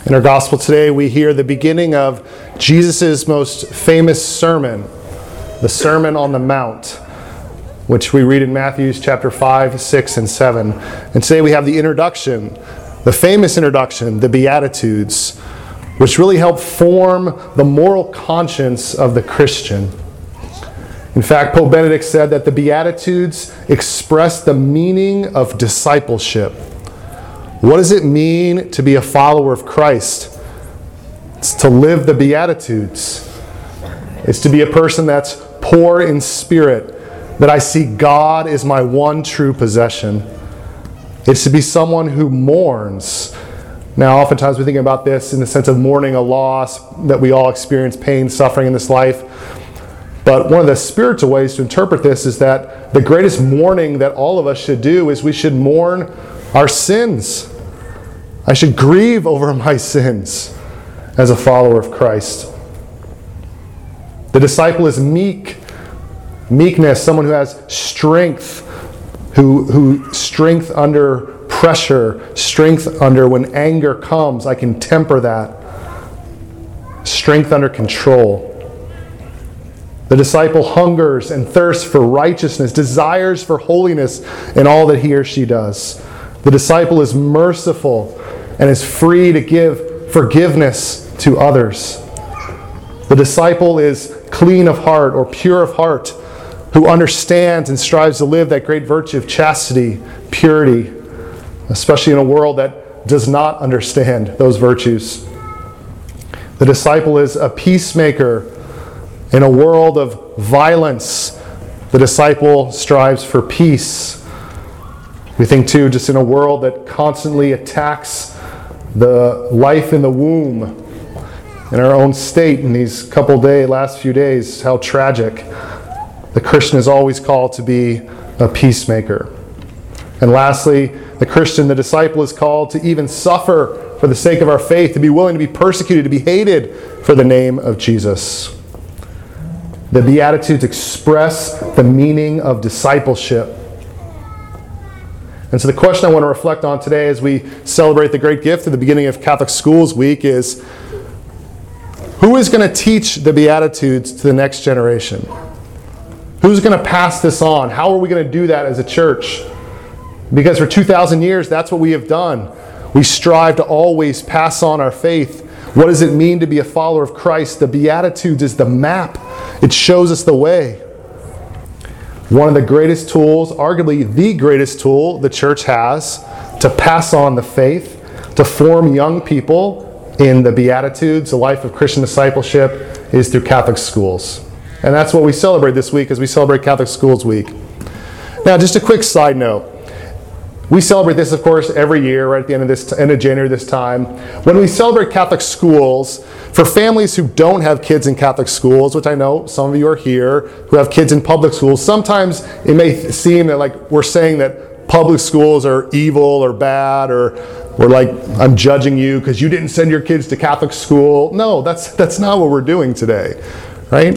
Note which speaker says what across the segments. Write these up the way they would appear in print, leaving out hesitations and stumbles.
Speaker 1: In our gospel today, we hear the beginning of Jesus' most famous sermon, the Sermon on the Mount, which we read in Matthew chapter 5, 6, and 7. And today we have the introduction, the famous introduction, the Beatitudes, which really help form the moral conscience of the Christian. In fact, Pope Benedict said that the Beatitudes express the meaning of discipleship. What does it mean to be a follower of Christ? It's to live the Beatitudes. It's to be a person that's poor in spirit, that I see God as my one true possession. It's to be someone who mourns. Now, oftentimes we think about this in the sense of mourning a loss, that we all experience pain, suffering in this life. But one of the spiritual ways to interpret this is that the greatest mourning that all of us should do is we should mourn our sins. I should grieve over my sins as a follower of Christ. The disciple is meek. Meekness, someone who has strength, who strength under pressure, strength under when anger comes, I can temper that. Strength under control. The disciple hungers and thirsts for righteousness, desires for holiness in all that he or she does. The disciple is merciful and is free to give forgiveness to others. The disciple is clean of heart or pure of heart, who understands and strives to live that great virtue of chastity, purity, especially in a world that does not understand those virtues. The disciple is a peacemaker in a world of violence. The disciple strives for peace. We think too, just in a world that constantly attacks the life in the womb, in our own state in these last few days, how tragic. The Christian is always called to be a peacemaker. And lastly, the Christian, the disciple, is called to even suffer for the sake of our faith, to be willing to be persecuted, to be hated for the name of Jesus. The Beatitudes express the meaning of discipleship. And so the question I want to reflect on today as we celebrate the great gift at the beginning of Catholic Schools Week is, who is going to teach the Beatitudes to the next generation? Who's going to pass this on? How are we going to do that as a church? Because for 2,000 years, that's what we have done. We strive to always pass on our faith. What does it mean to be a follower of Christ? The Beatitudes is the map. It shows us the way. One of the greatest tools, arguably the greatest tool the church has to pass on the faith, to form young people in the Beatitudes, the life of Christian discipleship, is through Catholic schools. And that's what we celebrate this week as we celebrate Catholic Schools Week. Now, just a quick side note. We celebrate this, of course, every year, right at the end of January this time. When we celebrate Catholic schools, for families who don't have kids in Catholic schools, which I know some of you are here, who have kids in public schools, sometimes it may seem that like we're saying that public schools are evil or bad, or we're like, I'm judging you because you didn't send your kids to Catholic school. No, that's not what we're doing today, right?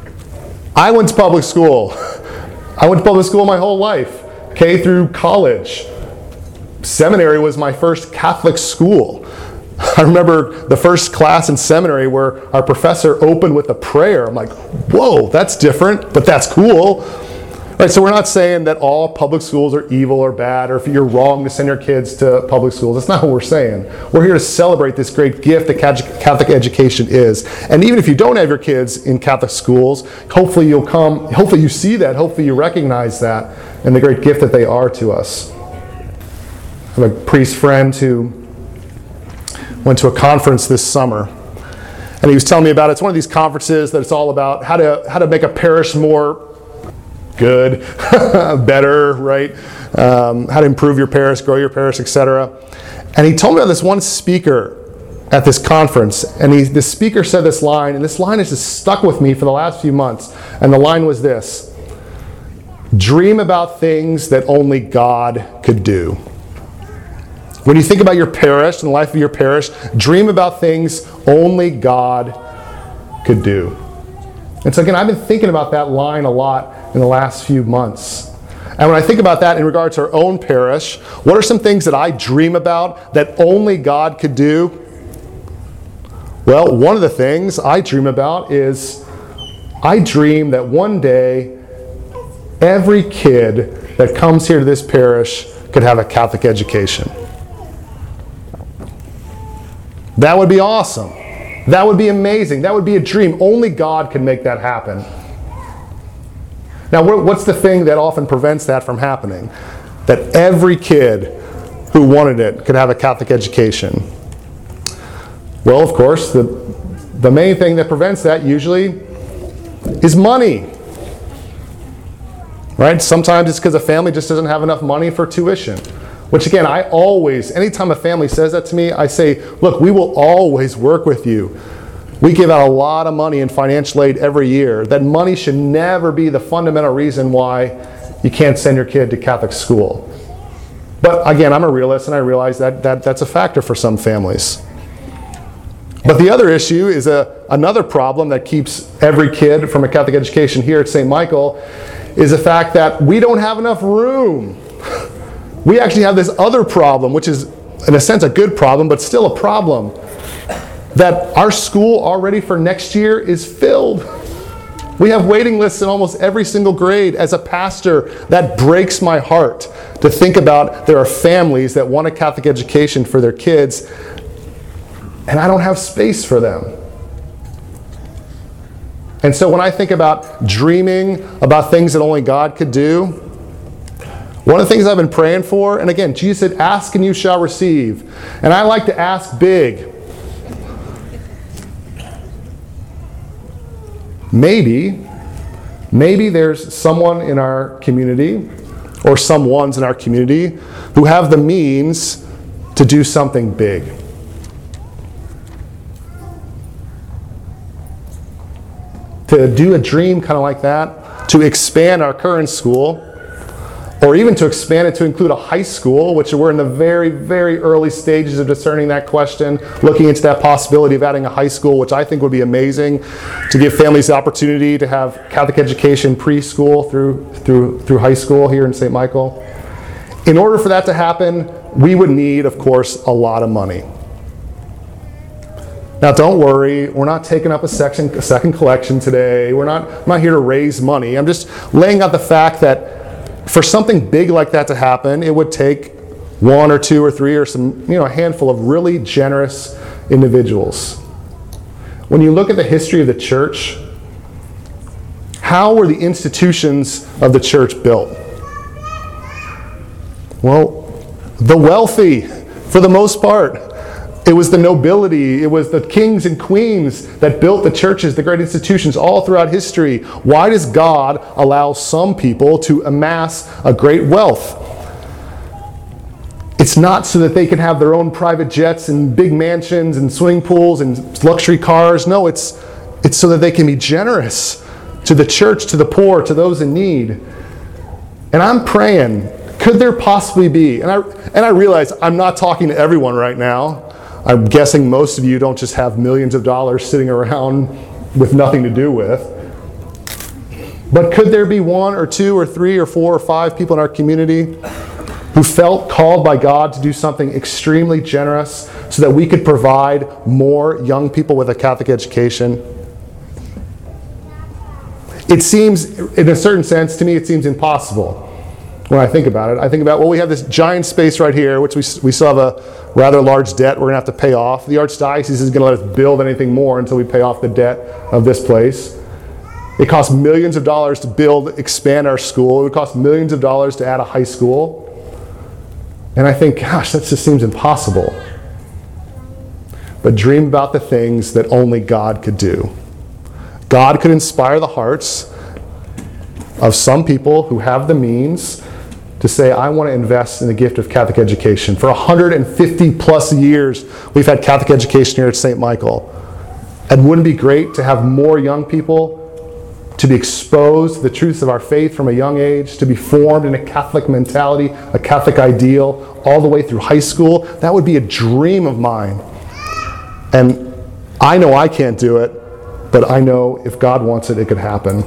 Speaker 1: I went to public school. I went to public school my whole life, K through college. Seminary was my first Catholic school. I remember the first class in seminary where our professor opened with a prayer. I'm like, whoa, that's different, but that's cool. Right, so we're not saying that all public schools are evil or bad, or if you're wrong to send your kids to public schools. That's not what we're saying. We're here to celebrate this great gift that Catholic education is. And even if you don't have your kids in Catholic schools, hopefully you see that, hopefully you recognize that, and the great gift that they are to us. I have a priest friend who went to a conference this summer, and he was telling me about it. It's one of these conferences that it's all about how to make a parish more good, better, right? How to improve your parish, grow your parish, etc. And he told me about this one speaker at this conference, and the speaker said this line, and this line has just stuck with me for the last few months. And the line was this: dream about things that only God could do. When you think about your parish and the life of your parish, dream about things only God could do. And so again, I've been thinking about that line a lot in the last few months. And when I think about that in regard to our own parish, what are some things that I dream about that only God could do? Well, one of the things I dream about is I dream that one day every kid that comes here to this parish could have a Catholic education. That would be awesome. That would be amazing. That would be a dream. Only God can make that happen. Now, what's the thing that often prevents that from happening? That every kid who wanted it could have a Catholic education. Well, of course, the main thing that prevents that usually is money. Right? Sometimes it's because a family just doesn't have enough money for tuition. Which again, anytime a family says that to me, I say, look, we will always work with you. We give out a lot of money in financial aid every year. That money should never be the fundamental reason why you can't send your kid to Catholic school. But again, I'm a realist and I realize that that's a factor for some families. But the other issue is another problem that keeps every kid from a Catholic education here at St. Michael is the fact that we don't have enough room. We actually have this other problem, which is, in a sense, a good problem, but still a problem, that our school already for next year is filled. We have waiting lists in almost every single grade. As a pastor, that breaks my heart to think about there are families that want a Catholic education for their kids, and I don't have space for them. And so when I think about dreaming about things that only God could do, one of the things I've been praying for, and again, Jesus said, ask and you shall receive. And I like to ask big. Maybe there's someone in our community, or some ones in our community, who have the means to do something big. To do a dream kind of like that, to expand our current school, or even to expand it to include a high school, which we're in the very, very early stages of discerning that question, looking into that possibility of adding a high school, which I think would be amazing, to give families the opportunity to have Catholic education preschool through high school here in St. Michael. In order for that to happen, we would need, of course, a lot of money. Now, don't worry, we're not taking up a second collection today. I'm not here to raise money. I'm just laying out the fact that for something big like that to happen, it would take one or two or three or a handful of really generous individuals. When you look at the history of the church, how were the institutions of the church built? Well, the wealthy, for the most part. It was the nobility, it was the kings and queens that built the churches, the great institutions all throughout history. Why does God allow some people to amass a great wealth? It's not so that they can have their own private jets and big mansions and swimming pools and luxury cars. No, it's so that they can be generous to the church, to the poor, to those in need. And I'm praying, could there possibly be, and I realize I'm not talking to everyone right now. I'm guessing most of you don't just have millions of dollars sitting around with nothing to do with. But could there be one or two or three or four or five people in our community who felt called by God to do something extremely generous so that we could provide more young people with a Catholic education? It seems, in a certain sense, to me it seems impossible. When I think about it, I think about, well, we have this giant space right here, which we still have a rather large debt we're going to have to pay off. The Archdiocese isn't going to let us build anything more until we pay off the debt of this place. It costs millions of dollars to expand our school. It would cost millions of dollars to add a high school. And I think, gosh, that just seems impossible. But dream about the things that only God could do. God could inspire the hearts of some people who have the means to say, I want to invest in the gift of Catholic education. For 150 plus years, we've had Catholic education here at St. Michael. And wouldn't it be great to have more young people to be exposed to the truths of our faith from a young age, to be formed in a Catholic mentality, a Catholic ideal, all the way through high school? That would be a dream of mine. And I know I can't do it, but I know if God wants it, it could happen.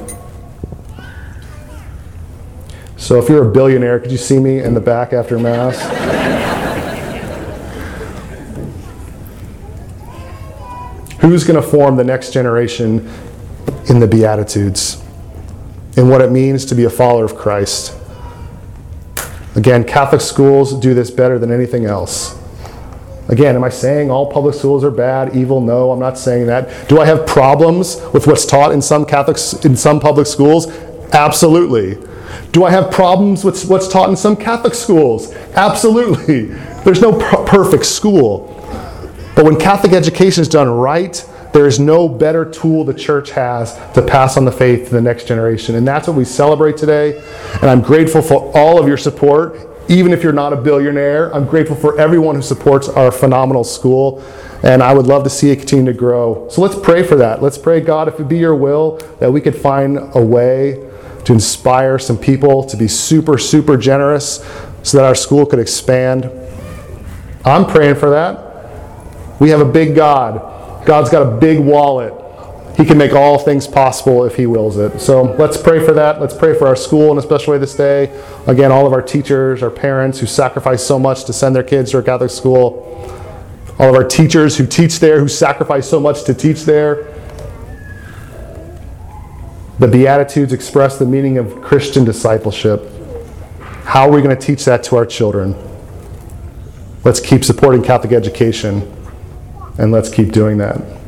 Speaker 1: So if you're a billionaire, could you see me in the back after Mass? Who's going to form the next generation in the Beatitudes and what it means to be a follower of Christ? Again, Catholic schools do this better than anything else. Again, am I saying all public schools are bad, evil? No, I'm not saying that. Do I have problems with what's taught in some public schools? Absolutely. Do I have problems with what's taught in some Catholic schools? Absolutely. There's no perfect school. But when Catholic education is done right, there is no better tool the church has to pass on the faith to the next generation. And that's what we celebrate today. And I'm grateful for all of your support. Even if you're not a billionaire, I'm grateful for everyone who supports our phenomenal school. And I would love to see it continue to grow. So let's pray for that. Let's pray, God, if it be your will, that we could find a way to inspire some people to be super, super generous so that our school could expand. I'm praying for that. We have a big God. God's got a big wallet. He can make all things possible if he wills it. So let's pray for that. Let's pray for our school in a special way this day. Again, all of our teachers, our parents who sacrifice so much to send their kids to a Catholic school. All of our teachers who teach there, who sacrifice so much to teach there. The Beatitudes express the meaning of Christian discipleship. How are we going to teach that to our children? Let's keep supporting Catholic education, and let's keep doing that.